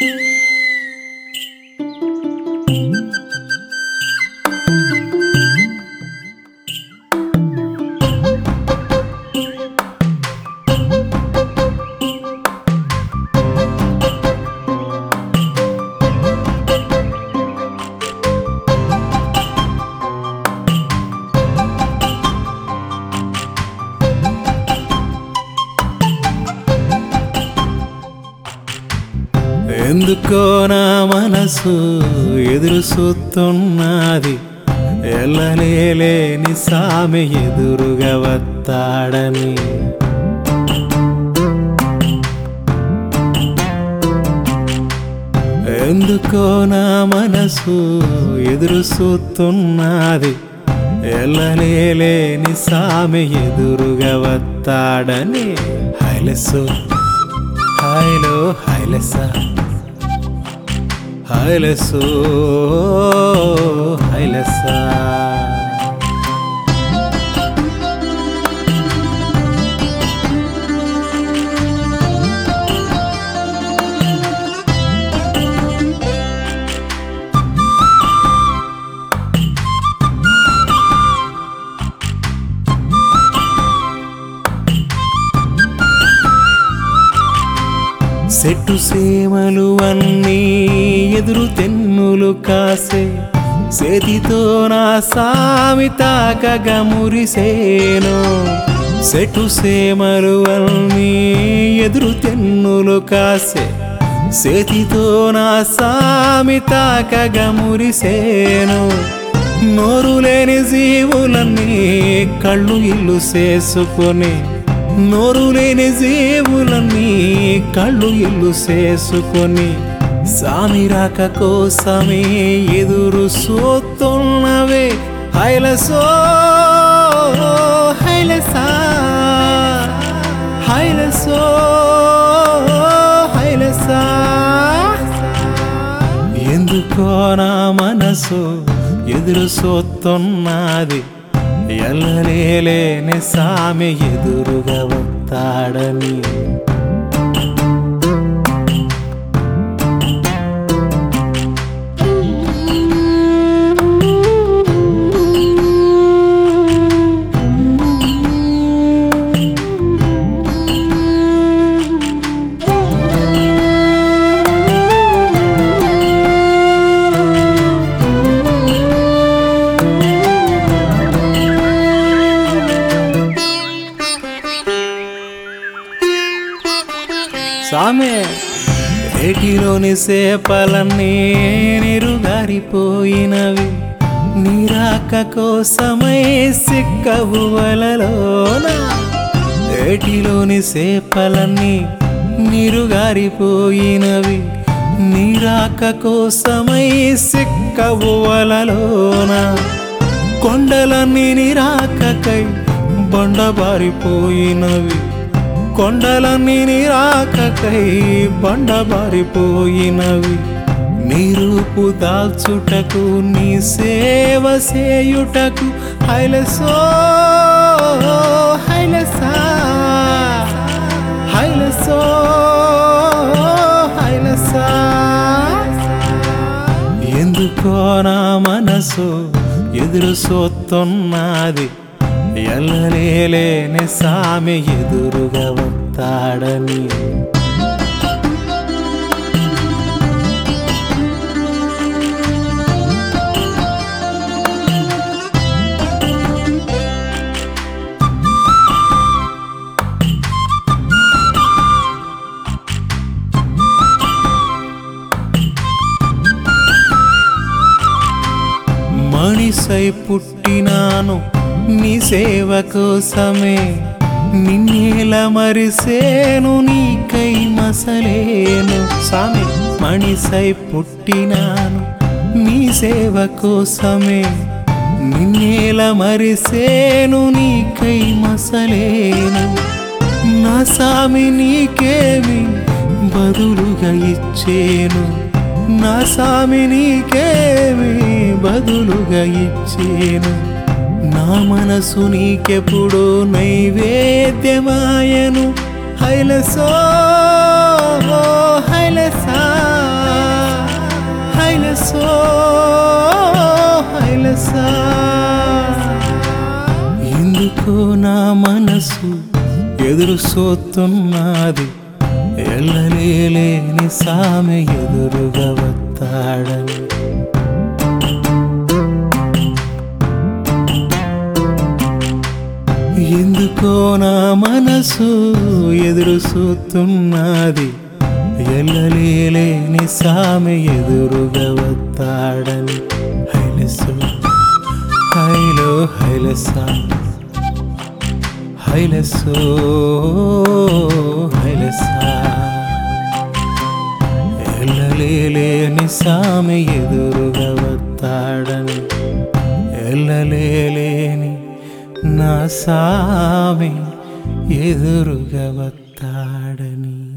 ఎందుకో నా మనసు ఎదురు చూస్తున్నది, ఎల్లలేని సామి ఎదురుగా వస్తాడని. ఎందుకో నా మనసు ఎదురు చూస్తున్నది, ఎల్లలేని సామి ఎదురుగా వస్తాడని. హైలెస్సు హైలో హైలెస్సా హైలెస్సు హైలెస్సా. చెట్టు సేమలు అన్నీ ఎదురు తెన్నులు కాసే, చేతితో నా సామి తాకగా మురిసేను. చెట్టు సేమలు అన్నీ ఎదురు తెన్నులు కాసే, చేతితో నా సామి తాకగా మురిసేను. నోరు లేని జీవులన్నీ కళ్ళు ఇల్లు చేసుకొని, నోరు లేని జీవులన్నీ కళ్ళు ఇల్లు చేసుకొని, సామి రాక కోసమే ఎదురు చూస్తున్నవే. హైలెస్సో హైలెస్సా హైలెస్సో హైలెస్సా. ఎందుకో నా మనసు ఎదురు చూస్తున్నది, ఎల్లలేని సామి ఎదురుగా వస్తాడని. సామే ఏటిలోని చేపలన్నీ నీరుగారిపోయినవి, నీరాక కోసమై సిక్కవు వలలోన. ఏటిలోని చేపలన్నీ నీరుగారిపోయినవి, నీరాక కోసమై సిక్కవు వలలోన. కొండలన్నీ నీరాకకై బండబారిపోయినవి, కొండలన్నీ నీరాకకై బండబారిపోయినవి. నీ రూపు దాల్చుటకు నీ సేవ చేయుటకు. హైలెస్సో హైలెస్సా హైలెస్సో హైలెస్సా. ఎందుకో నా మనసు ఎదురు చూస్తున్నది, ఎల్లలేని సామి ఎదురుగా వస్తాడని. మనిషై పుట్టినాను నీ సేవ కోసమే, నిన్నేల మరిసేను నీకై మసలేను. సామి మనిషై పుట్టినాను నీ సేవ కోసమే, నిన్నేల మరిసేను నీకై మసలేను. నా సామి నీకేమి బదులుగా ఇచ్చేను, నా సామి నీకేమి బదులుగా ఇచ్చేను. నా మనసు నీకెప్పుడు నైవేద్యమాయను. హైలెస్సో హైలెస్సా హైలసో హైలసా ఎందుకో నా మనసు ఎదురు సోతున్నది ఎల్లలేని సామె ఎదురుగా వస్తాడని ఎందుకో నా మనసు ఎదురు సూతున్నది ఎల్లలేని సామె ఎదురుగా వస్తాడని హైలసో హైలో హైలసా హైలసో హైలసా ఎల్లలేని సామె ఎదురుగా వస్తాడని ఎల్లలేని నా సామె ఎదురుగా వస్తాడని